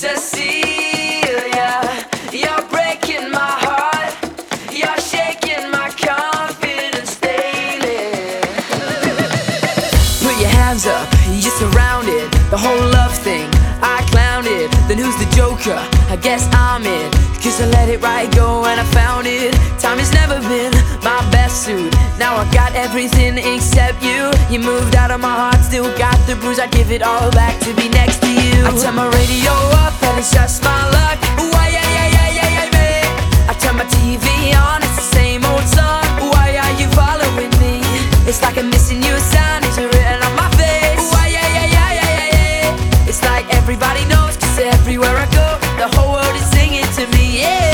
Cecilia, you're breaking my heart. You're shaking my confidence daily. Put your hands up, you're surrounded. The whole love thing, I clowned it. Then who's the joker? I guess I'm it. Cause I let it right go and I found it. Time has never been my best suit. Now I got everything except you. You moved out of my heart, still got the bruise. I give it all back to be next to you. I turn my radio up and it's just my luck. Why, yeah, yeah, yeah, yeah, yeah, babe. I turn my TV on, it's the same old song. Why are you following me? It's like I'm missing you, a sign is written on my face. Why, yeah, yeah, yeah, yeah, yeah, yeah. It's like everybody knows, cause everywhere I go, the whole world is singing to me, yeah.